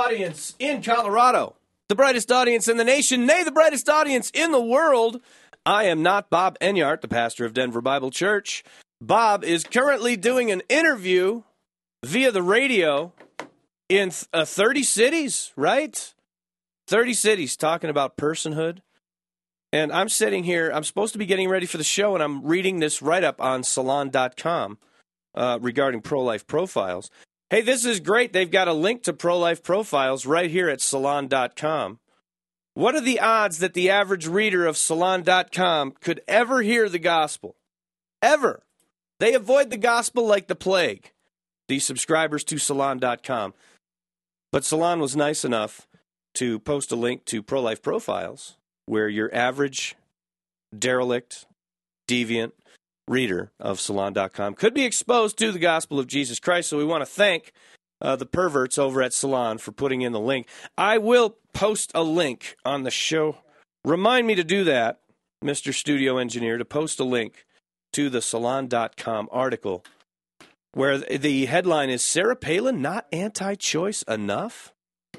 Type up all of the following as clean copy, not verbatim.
audience in Colorado, the brightest audience in the nation, nay, the brightest audience in the world. I am not Bob Enyart, the pastor of Denver Bible Church. Bob is currently doing an interview via the radio in 30 cities, right? 30 cities talking about personhood. And I'm sitting here, I'm supposed to be getting ready for the show, and I'm reading this write-up on Salon.com regarding pro-life profiles. Hey, this is great. They've got a link to pro-life profiles right here at Salon.com. What are the odds that the average reader of Salon.com could ever hear the gospel? Ever. They avoid the gospel like the plague, these subscribers to Salon.com. But Salon was nice enough to post a link to pro-life profiles where your average derelict, deviant reader of Salon.com could be exposed to the gospel of Jesus Christ. So we want to thank the perverts over at Salon for putting in the link. I will post a link on the show. Remind me to do that, Mr. Studio Engineer, to post a link to the Salon.com article where the headline is, Sarah Palin not anti-choice enough?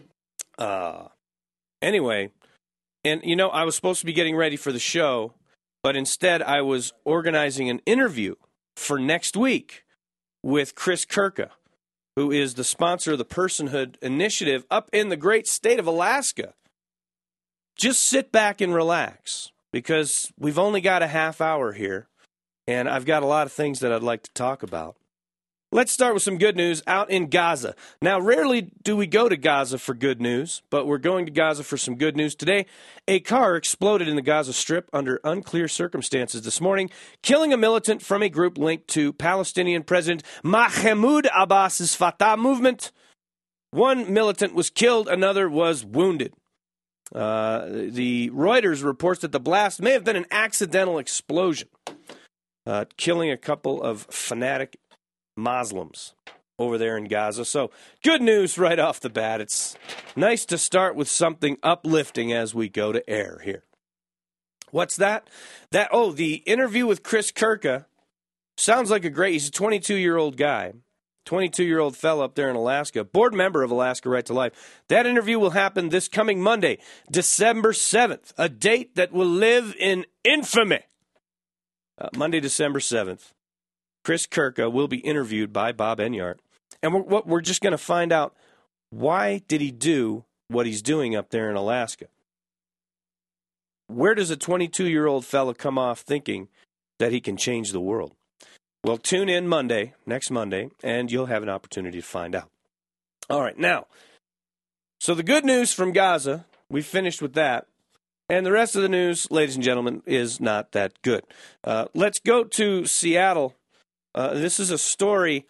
Anyway, and you know, I was supposed to be getting ready for the show, but instead I was organizing an interview for next week with Chris Kirka, who is the sponsor of the Personhood Initiative up in the great state of Alaska. Just sit back and relax, because we've only got a half hour here, and I've got a lot of things that I'd like to talk about. Let's start with some good news out in Gaza. Now, rarely do we go to Gaza for good news, but we're going to Gaza for some good news today. A car exploded in the Gaza Strip under unclear circumstances this morning, killing a militant from a group linked to Palestinian President Mahmoud Abbas's Fatah movement. One militant was killed, another was wounded. The Reuters reports that the blast may have been an accidental explosion, killing a couple of fanatic Muslims over there in Gaza. So, good news right off the bat. It's nice to start with something uplifting as we go to air here. What's that? The interview with Chris Kirka sounds like he's a 22-year-old guy, 22-year-old fella up there in Alaska, board member of Alaska Right to Life. That interview will happen this coming Monday, December 7th, a date that will live in infamy. Monday, December 7th. Chris Kirka will be interviewed by Bob Enyart. And we're just going to find out, why did he do what he's doing up there in Alaska? Where does a 22-year-old fella come off thinking that he can change the world? Well, tune in next Monday, and you'll have an opportunity to find out. All right, now, so the good news from Gaza, we finished with that. And the rest of the news, ladies and gentlemen, is not that good. Let's go to Seattle. This is a story,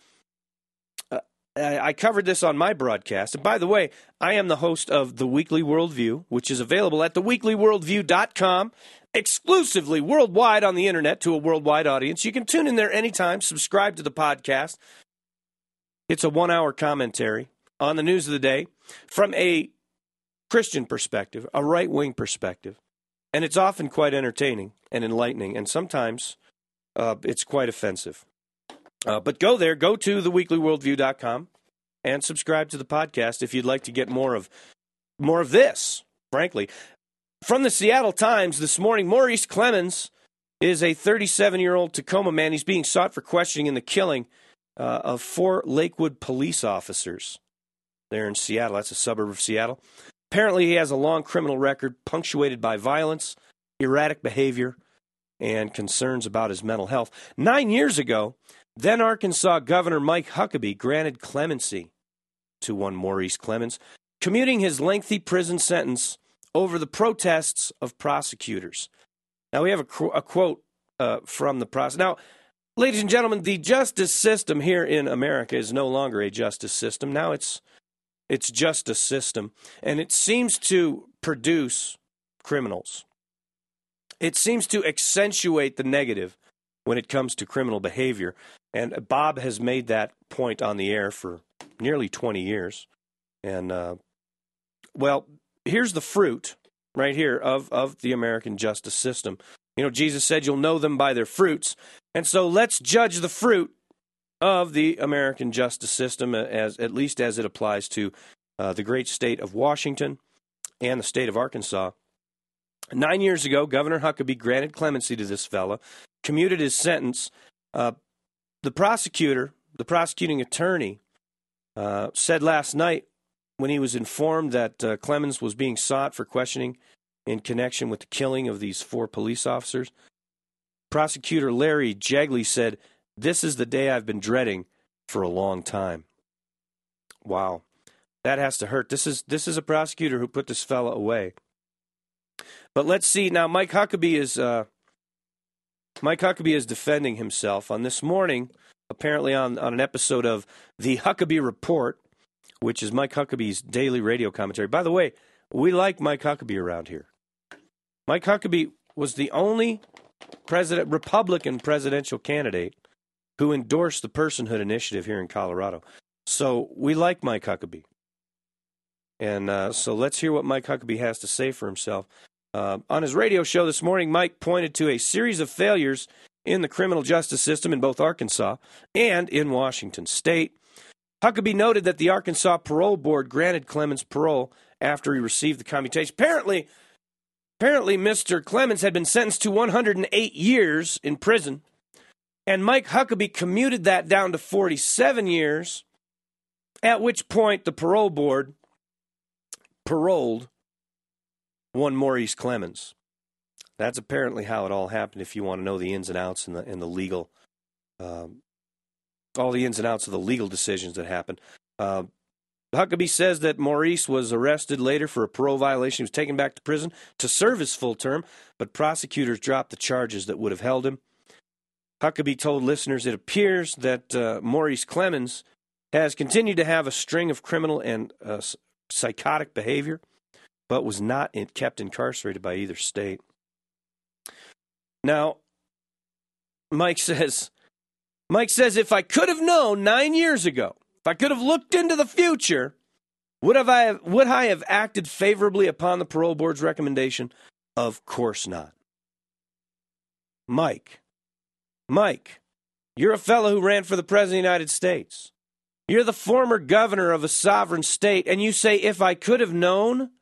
I covered this on my broadcast. And by the way, I am the host of The Weekly Worldview, which is available at theweeklyworldview.com, exclusively worldwide on the internet to a worldwide audience. You can tune in there anytime, subscribe to the podcast. It's a 1-hour commentary on the news of the day from a Christian perspective, a right-wing perspective. And it's often quite entertaining and enlightening, and sometimes it's quite offensive. But go to theweeklyworldview.com and subscribe to the podcast if you'd like to get more of this, frankly. From the Seattle Times this morning, Maurice Clemens is a 37-year-old Tacoma man. He's being sought for questioning in the killing of 4 Lakewood police officers there in Seattle. That's a suburb of Seattle. Apparently, he has a long criminal record punctuated by violence, erratic behavior, and concerns about his mental health. 9 years ago, then Arkansas Governor Mike Huckabee granted clemency to one Maurice Clemens, commuting his lengthy prison sentence over the protests of prosecutors. Now, we have a quote from the prosecutor. Now, ladies and gentlemen, the justice system here in America is no longer a justice system. Now it's just a system, and it seems to produce criminals. It seems to accentuate the negative when it comes to criminal behavior. And Bob has made that point on the air for nearly 20 years. And, here's the fruit right here of the American justice system. You know, Jesus said you'll know them by their fruits. And so let's judge the fruit of the American justice system, at least as it applies to the great state of Washington and the state of Arkansas. 9 years ago, Governor Huckabee granted clemency to this fella, commuted his sentence. The prosecuting attorney, said last night when he was informed that Clemens was being sought for questioning in connection with the killing of these 4 police officers, Prosecutor Larry Jegley said, "This is the day I've been dreading for a long time." Wow, that has to hurt. This is a prosecutor who put this fella away. But let's see now. Mike Huckabee is defending himself on this morning. Apparently on an episode of The Huckabee Report, which is Mike Huckabee's daily radio commentary. By the way, we like Mike Huckabee around here. Mike Huckabee was the only Republican presidential candidate who endorsed the Personhood Initiative here in Colorado. So we like Mike Huckabee. And so let's hear what Mike Huckabee has to say for himself. On his radio show this morning, Mike pointed to a series of failures in the criminal justice system in both Arkansas and in Washington State. Huckabee noted that the Arkansas Parole Board granted Clemens parole after he received the commutation. Apparently, Mr. Clemens had been sentenced to 108 years in prison, and Mike Huckabee commuted that down to 47 years, at which point the parole board paroled one Maurice Clemens. That's apparently how it all happened, if you want to know the ins and outs and the legal, all the ins and outs of the legal decisions that happened. Huckabee says that Maurice was arrested later for a parole violation. He was taken back to prison to serve his full term, but prosecutors dropped the charges that would have held him. Huckabee told listeners it appears that Maurice Clemens has continued to have a string of criminal and psychotic behavior, but was not kept incarcerated by either state. Now, Mike says, if I could have known 9 years ago, if I could have looked into the future, would I have acted favorably upon the parole board's recommendation? Of course not. Mike, you're a fellow who ran for the President of the United States. You're the former governor of a sovereign state, and you say, if I could have known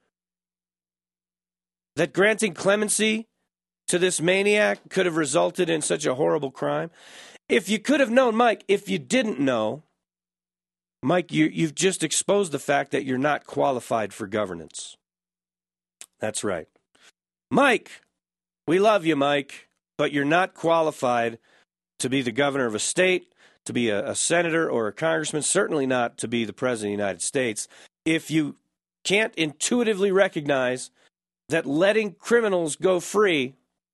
that granting clemency to this maniac could have resulted in such a horrible crime. If you could have known, Mike, if you didn't know, Mike, you've just exposed the fact that you're not qualified for governance. That's right. Mike, we love you, Mike, but you're not qualified to be the governor of a state, to be a senator or a congressman, certainly not to be the president of the United States, if you can't intuitively recognize that letting criminals go free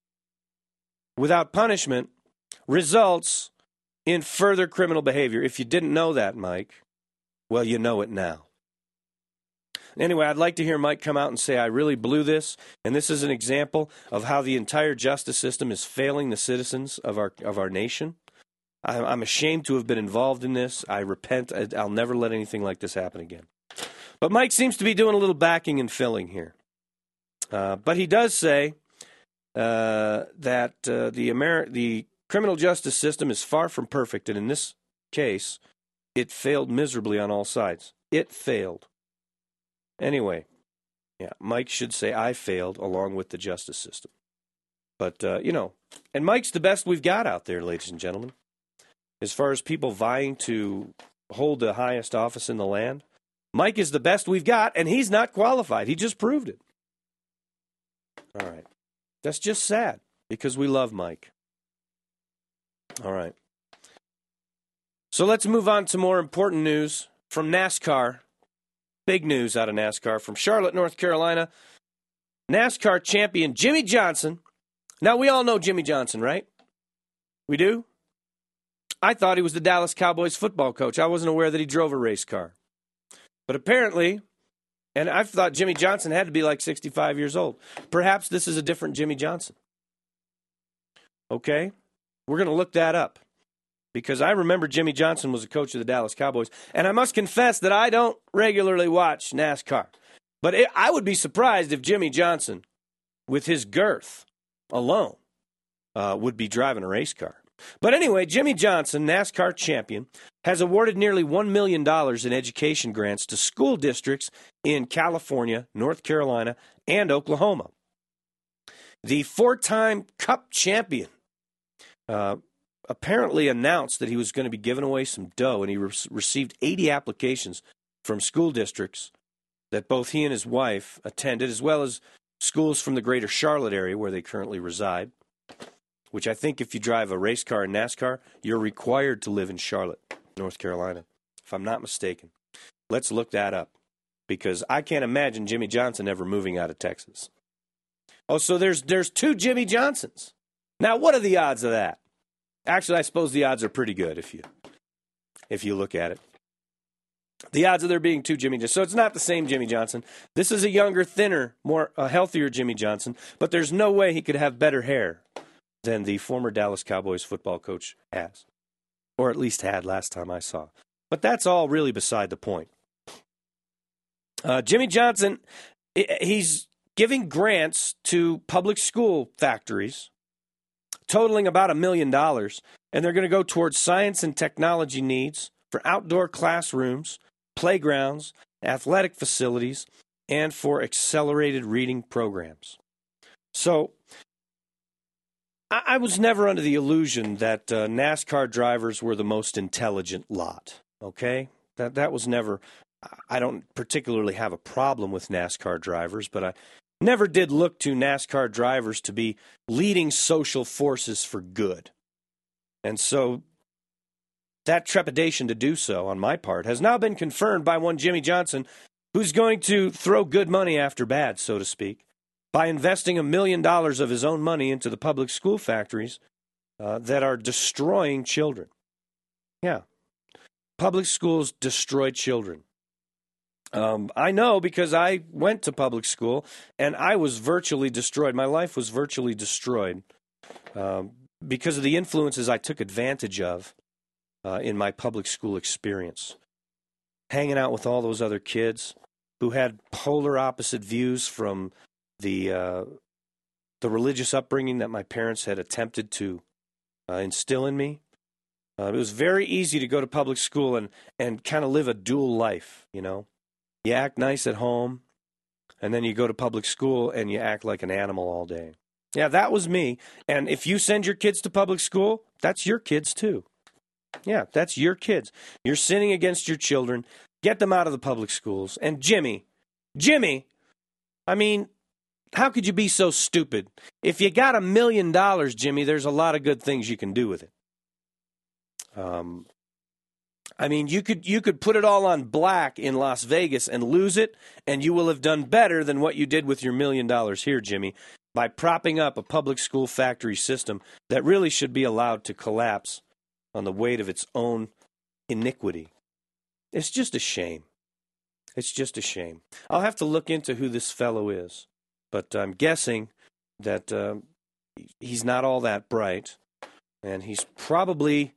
without punishment results in further criminal behavior. If you didn't know that, Mike, well, you know it now. Anyway, I'd like to hear Mike come out and say, I really blew this, and this is an example of how the entire justice system is failing the citizens of our nation. I'm ashamed to have been involved in this. I repent. I'll never let anything like this happen again. But Mike seems to be doing a little backing and filling here. But he does say that the criminal justice system is far from perfect, and in this case, it failed miserably on all sides. It failed. Anyway, yeah, Mike should say I failed along with the justice system. But, and Mike's the best we've got out there, ladies and gentlemen. As far as people vying to hold the highest office in the land, Mike is the best we've got, and he's not qualified. He just proved it. All right. That's just sad because we love Mike. All right. So let's move on to more important news from NASCAR. Big news out of NASCAR from Charlotte, North Carolina. NASCAR champion Jimmie Johnson. Now, we all know Jimmie Johnson, right? We do? I thought he was the Dallas Cowboys football coach. I wasn't aware that he drove a race car. But apparently, and I thought Jimmie Johnson had to be like 65 years old. Perhaps this is a different Jimmie Johnson. Okay? We're going to look that up. Because I remember Jimmie Johnson was a coach of the Dallas Cowboys. And I must confess that I don't regularly watch NASCAR. But I would be surprised if Jimmie Johnson, with his girth alone, would be driving a race car. But anyway, Jimmie Johnson, NASCAR champion, has awarded nearly $1 million in education grants to school districts in California, North Carolina, and Oklahoma. The four-time Cup champion apparently announced that he was going to be giving away some dough, and he received 80 applications from school districts that both he and his wife attended, as well as schools from the greater Charlotte area where they currently reside, which I think if you drive a race car in NASCAR, you're required to live in Charlotte, North Carolina, if I'm not mistaken. Let's look that up, because I can't imagine Jimmy Johnson ever moving out of Texas. Oh, so there's two Jimmy Johnsons. Now, what are the odds of that? Actually, I suppose the odds are pretty good if you look at it. The odds of there being two Jimmy Johnsons. So it's not the same Jimmy Johnson. This is a younger, thinner, more healthier Jimmy Johnson, but there's no way he could have better hair than the former Dallas Cowboys football coach has, or at least had last time I saw. But that's all really beside the point. Jimmy Johnson, he's giving grants to public school factories totaling about $1 million, and they're going to go towards science and technology needs for outdoor classrooms, playgrounds, athletic facilities, and for accelerated reading programs. So I was never under the illusion that NASCAR drivers were the most intelligent lot, okay? That was never, I don't particularly have a problem with NASCAR drivers, but I never did look to NASCAR drivers to be leading social forces for good. And so that trepidation to do so on my part has now been confirmed by one Jimmy Johnson, who's going to throw good money after bad, so to speak, by investing $1 million of his own money into the public school factories that are destroying children. Yeah, public schools destroy children. I know, because I went to public school and I was virtually destroyed. My life was virtually destroyed because of the influences I took advantage of in my public school experience. Hanging out with all those other kids who had polar opposite views from the religious upbringing that my parents had attempted to instill in me. It was very easy to go to public school and kind of live a dual life, you know. You act nice at home, and then you go to public school and you act like an animal all day. Yeah, that was me. And if you send your kids to public school, that's your kids too. Yeah, that's your kids. You're sinning against your children. Get them out of the public schools. And Jimmy, I mean, how could you be so stupid? If you got $1 million, Jimmy, there's a lot of good things you can do with it. I mean, you could put it all on black in Las Vegas and lose it, and you will have done better than what you did with your $1 million here, Jimmy, by propping up a public school factory system that really should be allowed to collapse on the weight of its own iniquity. It's just a shame. It's just a shame. I'll have to look into who this fellow is, but I'm guessing that he's not all that bright, and he's probably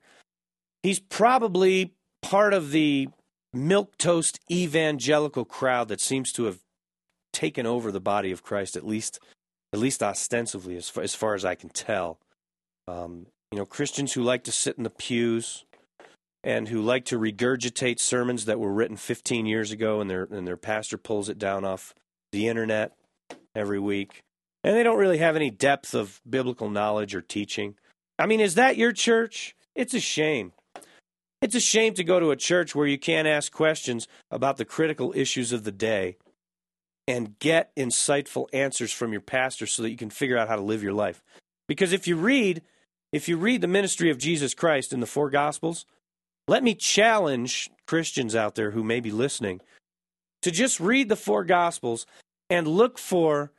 part of the milquetoast evangelical crowd that seems to have taken over the body of Christ, at least ostensibly, as far as I can tell. Christians who like to sit in the pews and who like to regurgitate sermons that were written 15 years ago, and their pastor pulls it down off the internet every week, and they don't really have any depth of biblical knowledge or teaching. I mean, is that your church? It's a shame. It's a shame to go to a church where you can't ask questions about the critical issues of the day and get insightful answers from your pastor so that you can figure out how to live your life. Because if you read the ministry of Jesus Christ in the four Gospels, let me challenge Christians out there who may be listening to just read the four Gospels and look for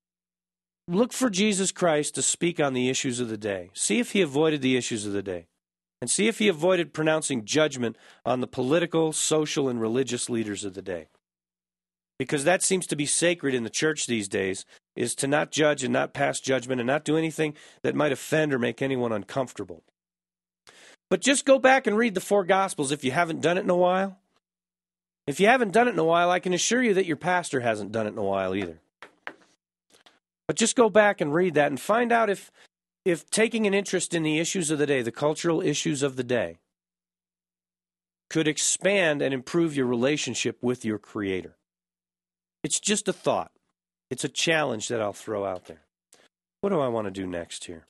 Jesus Christ to speak on the issues of the day. See if he avoided the issues of the day. And see if he avoided pronouncing judgment on the political, social, and religious leaders of the day. Because that seems to be sacred in the church these days, is to not judge and not pass judgment and not do anything that might offend or make anyone uncomfortable. But just go back and read the four Gospels if you haven't done it in a while. If you haven't done it in a while, I can assure you that your pastor hasn't done it in a while either. But just go back and read that and find out if taking an interest in the issues of the day, the cultural issues of the day, could expand and improve your relationship with your Creator. It's just a thought. It's a challenge that I'll throw out there. What do I want to do next here?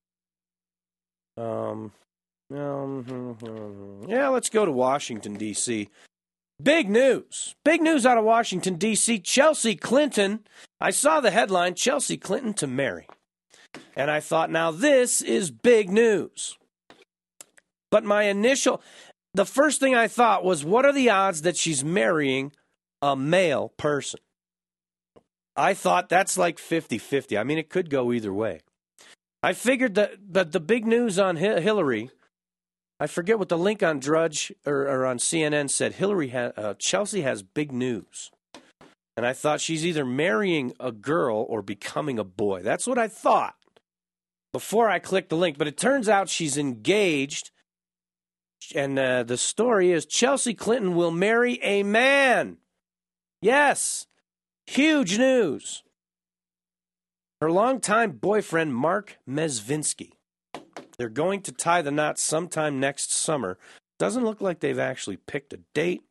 Let's go to Washington, D.C. Big news. Big news out of Washington, D.C. Chelsea Clinton. I saw the headline, Chelsea Clinton to marry. And I thought, now this is big news. But the first thing I thought was, what are the odds that she's marrying a male person? I thought that's like 50-50. I mean, it could go either way. I figured that the big news on Hillary, I forget what the link on Drudge or on CNN said, Chelsea has big news. And I thought she's either marrying a girl or becoming a boy. That's what I thought before I clicked the link. But it turns out she's engaged. And the story is Chelsea Clinton will marry a man. Yes, huge news. Her longtime boyfriend, Mark Mezvinsky. They're going to tie the knot sometime next summer. Doesn't look like they've actually picked a date.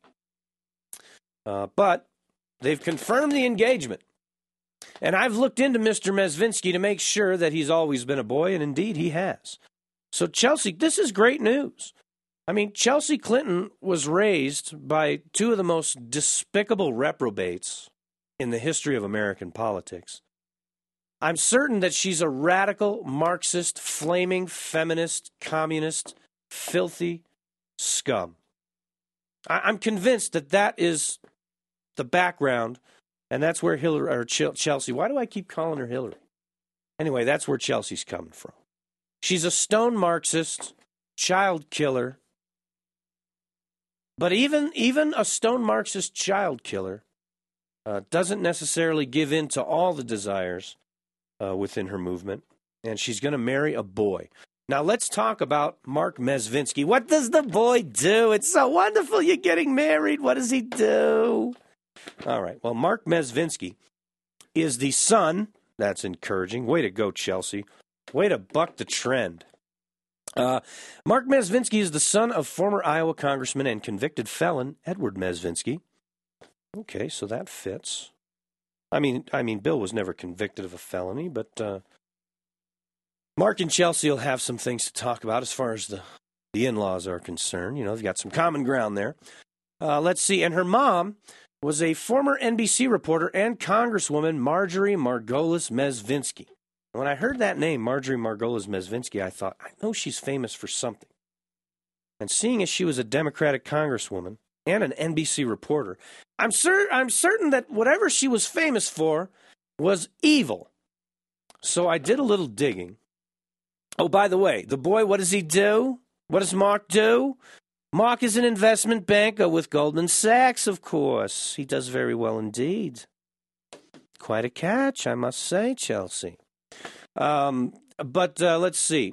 But they've confirmed the engagement. And I've looked into Mr. Mezvinsky to make sure that he's always been a boy, and indeed he has. So Chelsea, this is great news. I mean, Chelsea Clinton was raised by two of the most despicable reprobates in the history of American politics. I'm certain that she's a radical, Marxist, flaming, feminist, communist, filthy scum. I'm convinced that is the background, and that's where Chelsea, why do I keep calling her Hillary? Anyway, that's where Chelsea's coming from. She's a stone Marxist, child killer. But even a stone Marxist child killer doesn't necessarily give in to all the desires within her movement, and she's going to marry a boy. Now, let's talk about Mark Mezvinsky. What does the boy do? It's so wonderful you're getting married. What does he do? All right, well, Mark Mezvinsky is the son. That's encouraging. Way to go, Chelsea. Way to buck the trend. Mark Mezvinsky is the son of former Iowa Congressman and convicted felon Edward Mezvinsky. Okay, so that fits. I mean, Bill was never convicted of a felony, but Mark and Chelsea will have some things to talk about as far as the in-laws are concerned. You know, they've got some common ground there. Let's see. And her mom was a former NBC reporter and Congresswoman Marjorie Margolis Mezvinsky. When I heard that name, Marjorie Margolis Mezvinsky, I thought, I know she's famous for something. And seeing as she was a Democratic Congresswoman and an NBC reporter, I'm certain that whatever she was famous for was evil. So I did a little digging. Oh, by the way, the boy, what does he do? What does Mark do? Mark is an investment banker with Goldman Sachs, of course. He does very well indeed. Quite a catch, I must say, Chelsea. But let's see.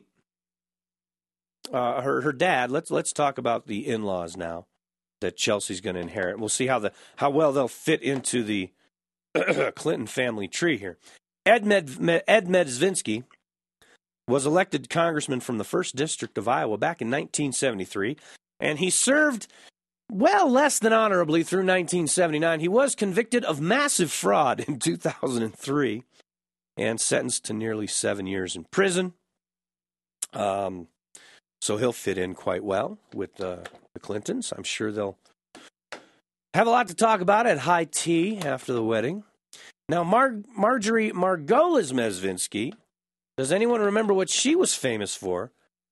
Her dad. Let's talk about the in-laws now that Chelsea's going to inherit. We'll see how well they'll fit into the Clinton family tree here. Ed Mezvinsky was elected congressman from the 1st District of Iowa back in 1973, and he served well less than honorably through 1979. He was convicted of massive fraud in 2003 and sentenced to nearly 7 years in prison. So he'll fit in quite well with the Clintons. I'm sure they'll have a lot to talk about at high tea after the wedding. Now, Marjorie Margolis Mezvinsky, does anyone remember what she was famous for?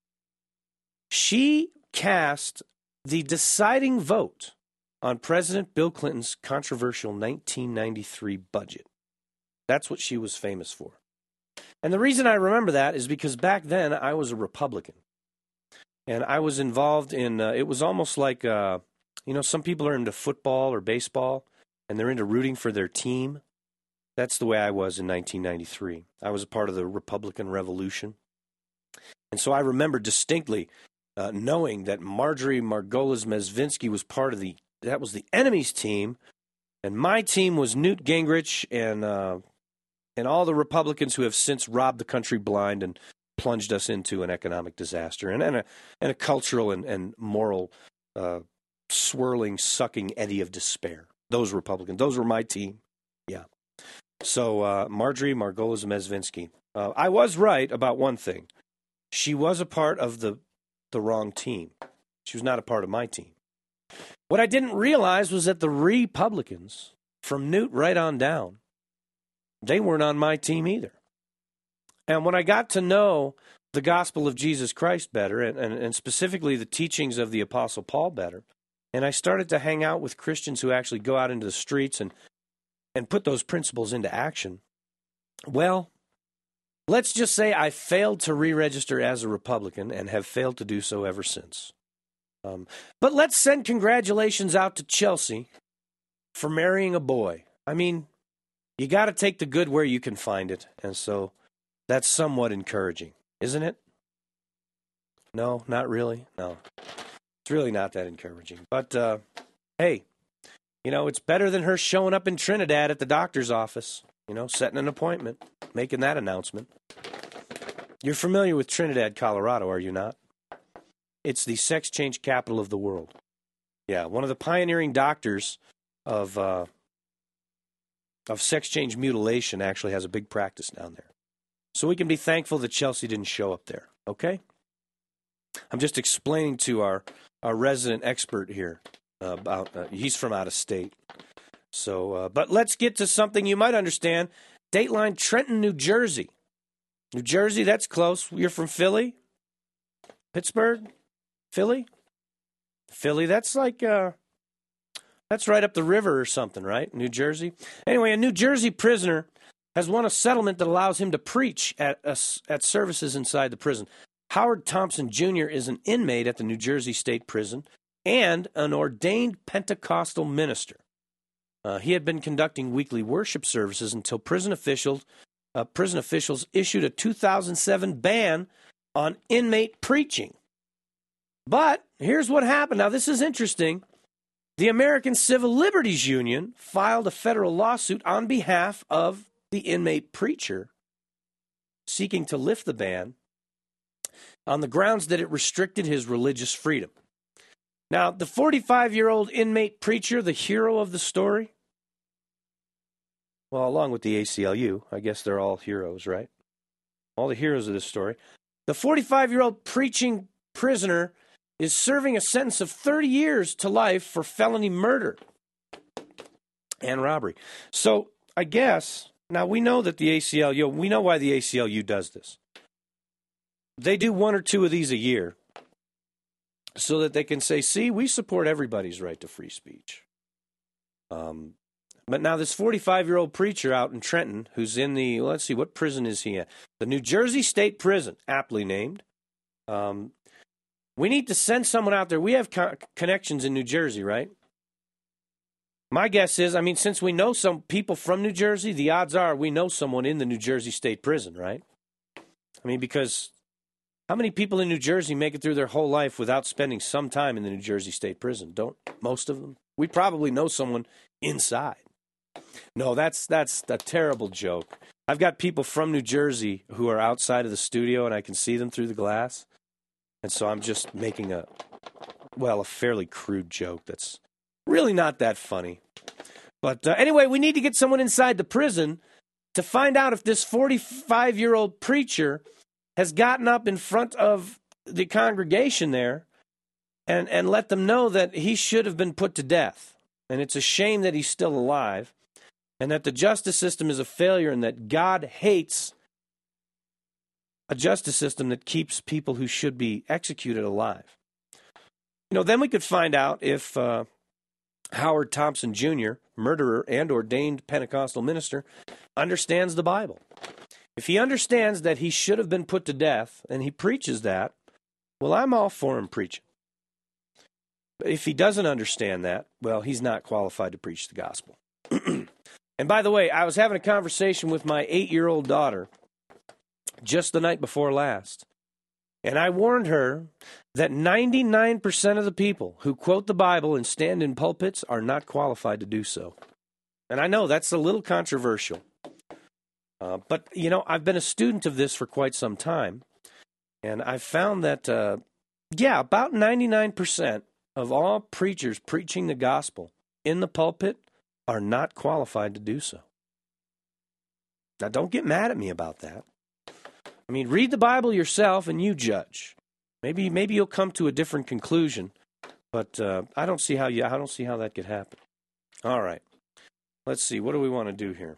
She cast the deciding vote on President Bill Clinton's controversial 1993 budget. That's what she was famous for. And the reason I remember that is because back then I was a Republican. And I was involved in, it was almost like, some people are into football or baseball, and they're into rooting for their team. That's the way I was in 1993. I was a part of the Republican Revolution. And so I remember distinctly knowing that Marjorie Margolis Mezvinsky was that was the enemy's team, and my team was Newt Gingrich and all the Republicans who have since robbed the country blind and plunged us into an economic disaster and a cultural and moral swirling, sucking eddy of despair. Those Republicans. Those were my team. Yeah. So Marjorie Margolis Mezvinsky. I was right about one thing. She was a part of the wrong team. She was not a part of my team. What I didn't realize was that the Republicans, from Newt right on down, they weren't on my team either. And when I got to know the gospel of Jesus Christ better, and specifically the teachings of the Apostle Paul better, and I started to hang out with Christians who actually go out into the streets and put those principles into action, well, let's just say I failed to re-register as a Republican and have failed to do so ever since. But let's send congratulations out to Chelsea for marrying a boy. I mean, you got to take the good where you can find it, and so that's somewhat encouraging, isn't it? No, not really. No, it's really not that encouraging. But hey, it's better than her showing up in Trinidad at the doctor's office. Setting an appointment, making that announcement. You're familiar with Trinidad, Colorado, are you not? It's the sex change capital of the world. Yeah, one of the pioneering doctors of sex change mutilation actually has a big practice down there. So we can be thankful that Chelsea didn't show up there, okay? I'm just explaining to our resident expert here about, he's from out of state. So, but let's get to something you might understand. Dateline, Trenton, New Jersey. New Jersey, that's close. You're from Philly? Pittsburgh? Philly? Philly, that's like, that's right up the river or something, right? New Jersey? Anyway, a New Jersey prisoner has won a settlement that allows him to preach at services inside the prison. Howard Thompson Jr. is an inmate at the New Jersey State Prison and an ordained Pentecostal minister. He had been conducting weekly worship services until prison officials issued a 2007 ban on inmate preaching. But here's what happened. Now, this is interesting. The American Civil Liberties Union filed a federal lawsuit on behalf of the inmate preacher, seeking to lift the ban on the grounds that it restricted his religious freedom. Now, the 45-year-old inmate preacher, the hero of the story, well, along with the ACLU, I guess they're all heroes, right? All the heroes of this story. The 45-year-old preaching prisoner is serving a sentence of 30 years to life for felony murder and robbery. So I guess, now we know that the ACLU, we know why the ACLU does this. They do one or two of these a year so that they can say, see, we support everybody's right to free speech. But now this 45-year-old preacher out in Trenton, who's in the, let's see, what prison is he at? The New Jersey State Prison, aptly named. We need to send someone out there. We have connections in New Jersey, right? My guess is, since we know some people from New Jersey, the odds are we know someone in the New Jersey State Prison, right? Because how many people in New Jersey make it through their whole life without spending some time in the New Jersey State Prison? Don't most of them? We probably know someone inside. No, that's a terrible joke. I've got people from New Jersey who are outside of the studio, and I can see them through the glass. And so I'm just making a fairly crude joke that's really not that funny. But anyway, we need to get someone inside the prison to find out if this 45-year-old preacher has gotten up in front of the congregation there and let them know that he should have been put to death. And it's a shame that he's still alive, and that the justice system is a failure, and that God hates a justice system that keeps people who should be executed alive. Then we could find out if Howard Thompson Jr., murderer and ordained Pentecostal minister, understands the Bible. If he understands that he should have been put to death, and he preaches that, well, I'm all for him preaching. But if he doesn't understand that, well, he's not qualified to preach the gospel. And by the way, I was having a conversation with my 8-year-old daughter just the night before last. And I warned her that 99% of the people who quote the Bible and stand in pulpits are not qualified to do so. And I know that's a little controversial. But, I've been a student of this for quite some time. And I've found that, about 99% of all preachers preaching the gospel in the pulpit are not qualified to do so. Now, don't get mad at me about that. I mean, read the Bible yourself and you judge. Maybe you'll come to a different conclusion, but I don't see how that could happen. All right, let's see. What do we want to do here?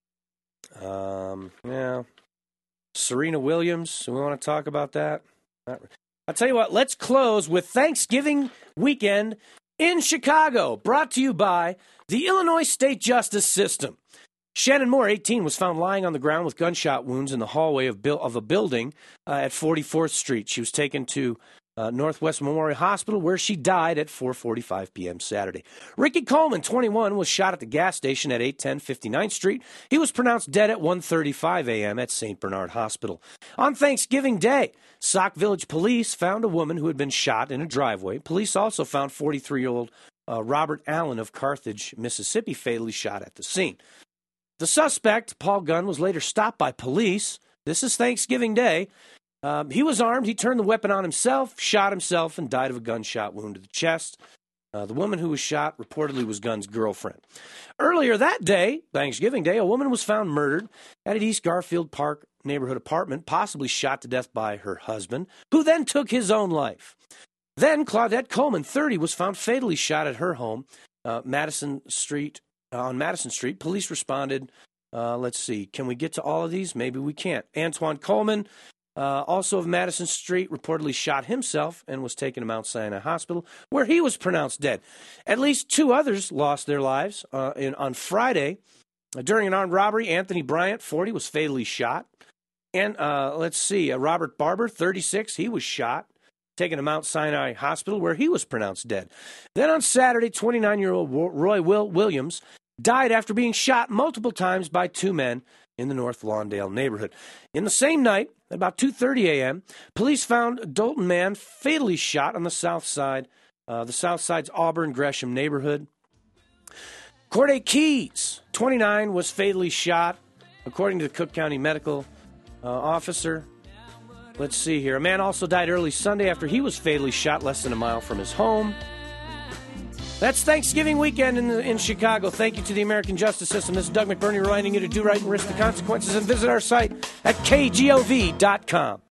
Serena Williams. Do we want to talk about that? I'll tell you what. Let's close with Thanksgiving weekend in Chicago, brought to you by the Illinois State Justice System. Shannon Moore, 18, was found lying on the ground with gunshot wounds in the hallway of a building at 44th Street. She was taken to Northwest Memorial Hospital, where she died at 4:45 p.m. Saturday. Ricky Coleman, 21, was shot at the gas station at 810 59th Street. He was pronounced dead at 1:35 a.m. at St. Bernard Hospital. On Thanksgiving Day, Sauk Village Police found a woman who had been shot in a driveway. Police also found 43-year-old Robert Allen of Carthage, Mississippi, fatally shot at the scene. The suspect, Paul Gunn, was later stopped by police. This is Thanksgiving Day. He was armed. He turned the weapon on himself, shot himself, and died of a gunshot wound to the chest. The woman who was shot reportedly was Gunn's girlfriend. Earlier that day, Thanksgiving Day, a woman was found murdered at an East Garfield Park neighborhood apartment, possibly shot to death by her husband, who then took his own life. Then Claudette Coleman, 30, was found fatally shot at her home, Madison Street. On Madison Street, police responded. Let's see. Can we get to all of these? Maybe we can't. Antoine Coleman, also of Madison Street, reportedly shot himself and was taken to Mount Sinai Hospital, where he was pronounced dead. At least 2 others lost their lives on Friday. During an armed robbery, Anthony Bryant, 40, was fatally shot. And let's see. Robert Barber, 36, he was shot, taken to Mount Sinai Hospital, where he was pronounced dead. Then on Saturday, 29-year-old Roy Williams died after being shot multiple times by 2 men in the North Lawndale neighborhood. In the same night, at about 2:30 a.m., police found a Dolton man fatally shot on the south side, the south side's Auburn Gresham neighborhood. Corday Keys, 29, was fatally shot, according to the Cook County medical officer. Let's see here. A man also died early Sunday after he was fatally shot less than a mile from his home. That's Thanksgiving weekend in Chicago. Thank you to the American Justice System. This is Doug McBurney reminding you to do right and risk the consequences, and visit our site at kgov.com.